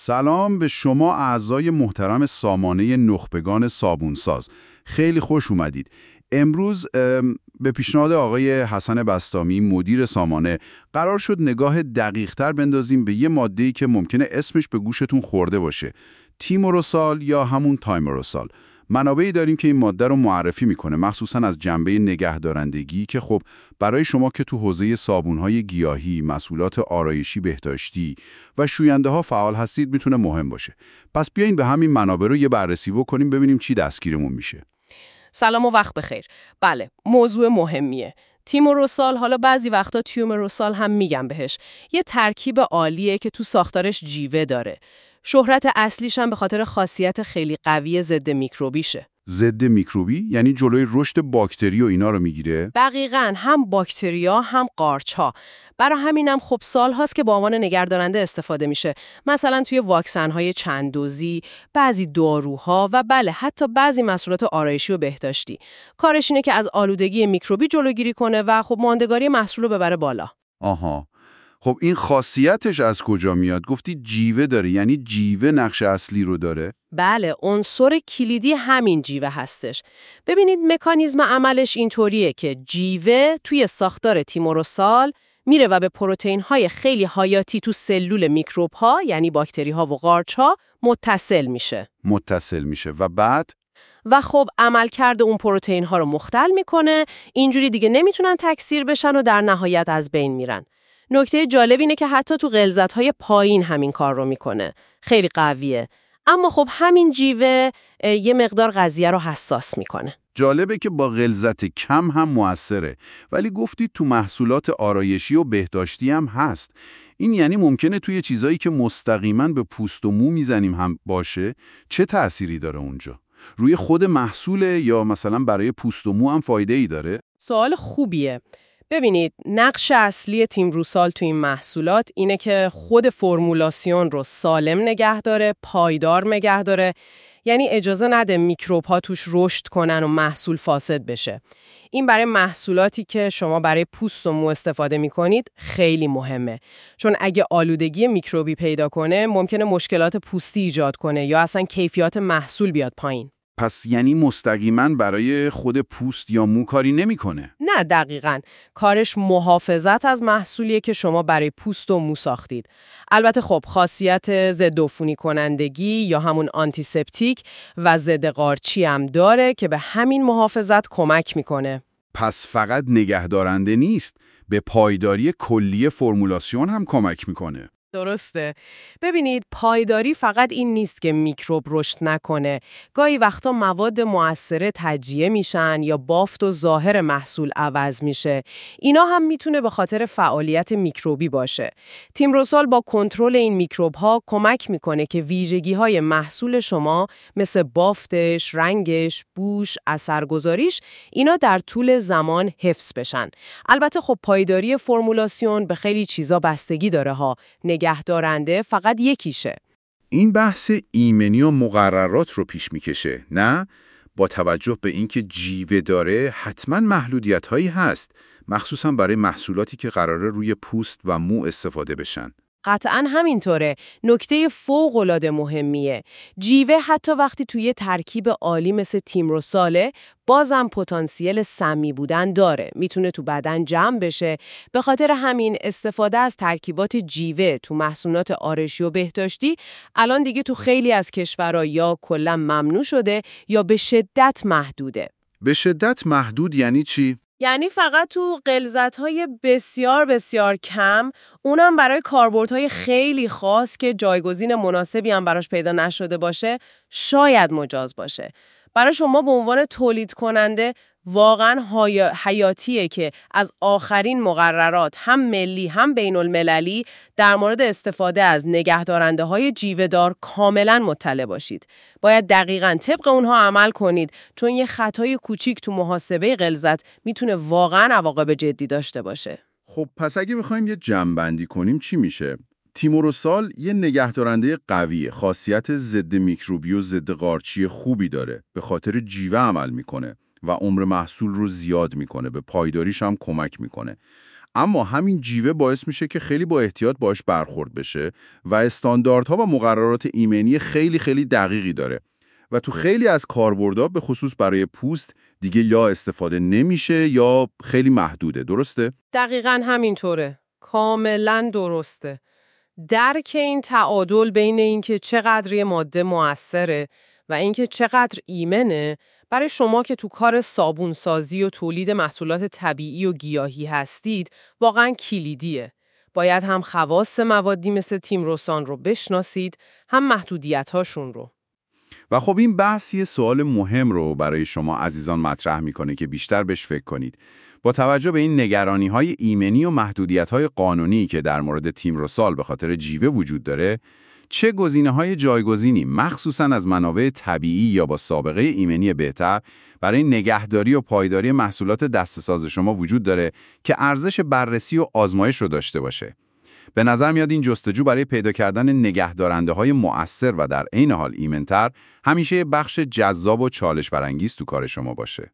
سلام به شما اعضای محترم سامانه نخبگان صابونساز. خیلی خوش اومدید. امروز به پیشنهاد آقای حسن بسطامی مدیر سامانه قرار شد نگاه دقیق‌تر بندازیم به یه ماده‌ای که ممکنه اسمش به گوشتون خورده باشه. تیموروسال یا همون تایموروسال. منابعی داریم که این ماده رو معرفی میکنه، مخصوصا از جنبه نگهدارندگی که خب برای شما که تو حوزه صابون‌های گیاهی، محصولات آرایشی بهداشتی و شوینده ها فعال هستید میتونه مهم باشه. پس بیاین به همین منابع رو یه بررسی بکنیم ببینیم چی دستگیرمون میشه. سلام و وقت بخیر. بله، موضوع مهمیه. تیموروسال، حالا بعضی وقتا تیومروسال هم میگم بهش، یه ترکیب عالیه که تو ساختارش جیوه داره. شهرت اصلیش هم به خاطر خاصیت خیلی قوی ضد میکروبیشه. ضد میکروبی یعنی جلوی رشد باکتری و اینا رو میگیره؟ دقیقاً، هم باکتریا هم قارچ‌ها. برای همینم خب سال هاست که به عنوان نگهدارنده استفاده میشه. مثلا توی واکسن‌های چند دوزی، بعضی داروها و بله حتی بعضی محصولات آرایشی و بهداشتی. کارش اینه که از آلودگی میکروبی جلوگیری کنه و خب ماندگاری محصول رو ببره بالا. آها. خب این خاصیتش از کجا میاد؟ گفتی جیوه داره، یعنی جیوه نقش اصلی رو داره؟ بله، عنصر کلیدی همین جیوه هستش. ببینید مکانیزم عملش اینطوریه که جیوه توی ساختار تیموروسال میره و به پروتئین‌های خیلی حیاتی تو سلول میکروب‌ها یعنی باکتری‌ها و قارچ‌ها متصل میشه و بعد و خب عملکرد اون پروتئین‌ها رو مختل میکنه، اینجوری دیگه نمیتونن تکثیر بشن و در نهایت از بین میرن. نکته جالب اینه که حتی تو غلظت‌های پایین همین کار رو میکنه. خیلی قویه. اما خب همین جیوه یه مقدار قضیه رو حساس میکنه. جالبه که با غلظت کم هم موثره، ولی گفتید تو محصولات آرایشی و بهداشتی هم هست. این یعنی ممکنه توی چیزایی که مستقیما به پوست و مو میزنیم هم باشه؟ چه تأثیری داره اونجا؟ روی خود محصوله یا مثلا برای پوست و مو هم فایده‌ای داره؟ سوال خوبیه. ببینید نقش اصلی تیموروسال تو این محصولات اینه که خود فرمولاسیون رو سالم نگه داره، پایدار نگه داره، یعنی اجازه نده میکروب‌ها توش رشد کنن و محصول فاسد بشه. این برای محصولاتی که شما برای پوست و مو استفاده می‌کنید خیلی مهمه، چون اگه آلودگی میکروبی پیدا کنه ممکنه مشکلات پوستی ایجاد کنه یا اصلا کیفیت محصول بیاد پایین. پس یعنی مستقیما برای خود پوست یا مو کاری نمیکنه؟ نه دقیقاً. کارش محافظت از محصولیه که شما برای پوست و مو ساختید. البته خب خاصیت ضد عفونی کنندگی یا همون آنتیسپتیک و ضد قارچی هم داره که به همین محافظت کمک میکنه. پس فقط نگهدارنده نیست، به پایداری کلی فرمولاسیون هم کمک میکنه. درسته. ببینید پایداری فقط این نیست که میکروب رشد نکنه. گاهی وقتا مواد مؤثره تجزیه میشن یا بافت و ظاهر محصول عوض میشه. اینا هم میتونه به خاطر فعالیت میکروبی باشه. تیموروسال با کنترل این میکروب ها کمک میکنه که ویژگی های محصول شما مثل بافتش، رنگش، بوش، اثرگذاریش اینا در طول زمان حفظ بشن. البته خب پایداری فرمولاسیون به خیلی چیزا بستگی داره ها. نگهدارنده فقط یکیشه. این بحث ایمنی و مقررات رو پیش میکشه، نه؟ با توجه به اینکه جیوه داره حتما محدودیت‌هایی هست، مخصوصا برای محصولاتی که قراره روی پوست و مو استفاده بشن. قطعاً همینطوره. نکته فوق‌العاده مهمیه. جیوه حتی وقتی توی ترکیب عالی مثل تیموروساله بازم پتانسیل سمی بودن داره. میتونه تو بدن جمع بشه. به خاطر همین استفاده از ترکیبات جیوه تو محصولات آرایشی و بهداشتی الان دیگه تو خیلی از کشورها یا کلاً ممنوع شده یا به شدت محدوده. به شدت محدود یعنی چی؟ یعنی فقط تو غلظت‌های بسیار بسیار کم، اونم برای کاربردهای خیلی خاص که جایگزین مناسبی هم براش پیدا نشده باشه، شاید مجاز باشه. برای شما به عنوان تولید کننده واقعاً حیاتیه که از آخرین مقررات هم ملی هم بین المللی در مورد استفاده از نگهدارنده‌های جیوه‌دار کاملاً مطلع باشید. باید دقیقاً طبق اونها عمل کنید، چون یه خطای کوچیک تو محاسبه غلظت میتونه واقعاً عواقب جدی داشته باشه. خب پس اگه بخوایم یه جمع‌بندی کنیم چی میشه؟ تیموروسال یه نگهدارنده قویه، خاصیت ضد میکروبی و ضد قارچی خوبی داره، به خاطر جیوه عمل میکنه و عمر محصول رو زیاد میکنه، به پایداریش هم کمک میکنه. اما همین جیوه باعث میشه که خیلی با احتیاط باش برخورد بشه و استانداردها و مقررات ایمنی خیلی خیلی دقیقی داره و تو خیلی از کاربردها به خصوص برای پوست دیگه یا استفاده نمیشه یا خیلی محدوده. درسته؟ دقیقاً همینطوره. کاملاً درسته. درک این تعادل بین اینکه چقدر یه ماده مؤثره و اینکه چقدر ایمنه برای شما که تو کار صابونسازی و تولید محصولات طبیعی و گیاهی هستید واقعاً کلیدیه. باید هم خواص موادی مثل تیمروسان رو بشناسید، هم محدودیت‌هاشون رو. و خب این بحث یه سوال مهم رو برای شما عزیزان مطرح میکنه که بیشتر بهش فکر کنید. با توجه به این نگرانی‌های ایمنی و محدودیت‌های قانونی که در مورد تیمروسال به خاطر جیوه وجود داره، چه گزینه‌های جایگزینی مخصوصاً از منابع طبیعی یا با سابقه ایمنی بهتر برای نگهداری و پایداری محصولات دسته‌ساز شما وجود داره که ارزش بررسی و آزمایش رو داشته باشه؟ به نظر میاد این جستجو برای پیدا کردن نگهدارنده‌های مؤثر و در عین حال ایمن‌تر همیشه بخش جذاب و چالش برانگیز تو کار شما باشه.